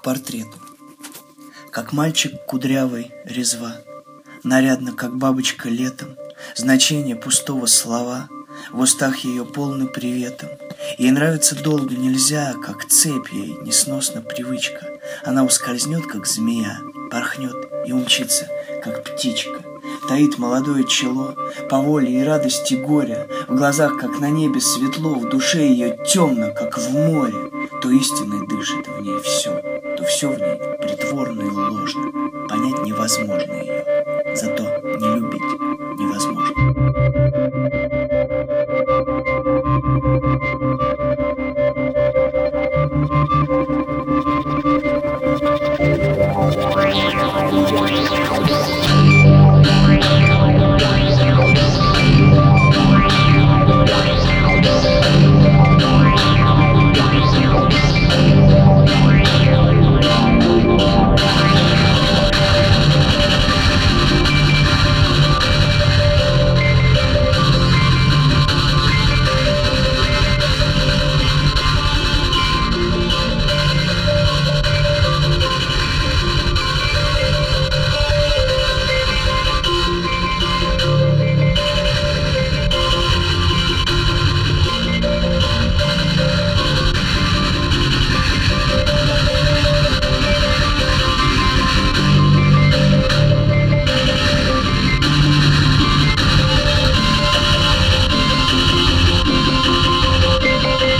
портрету. Как мальчик кудрявый резва, нарядно, как бабочка летом, значение пустого слова, в устах ее полны приветом. Ей нравится долго нельзя, как цепь ей несносна привычка. Она ускользнет, как змея, порхнет и умчится, как птичка. Таит молодое чело, по воле и радости горя, в глазах, как на небе, светло, в душе ее темно, как в море. То истинной дышит в ней все, то все в ней притворно и ложно. Понять невозможно ее, зато не любить невозможно.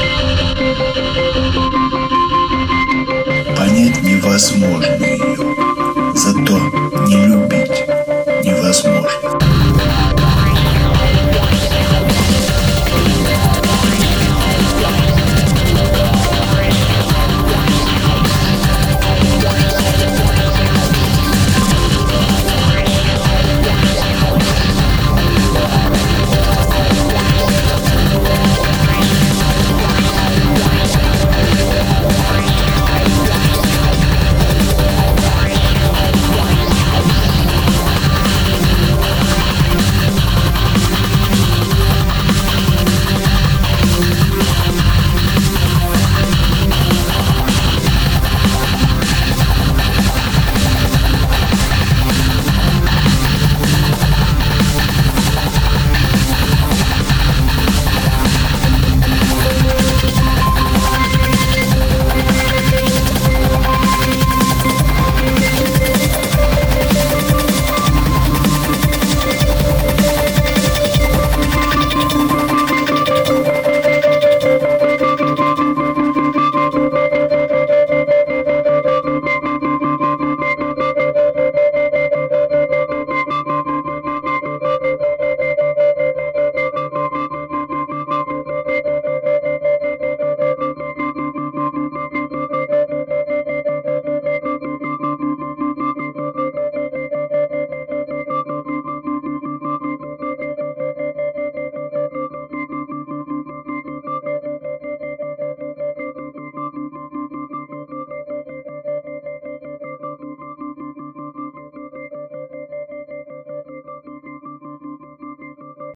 Понять невозможно ее.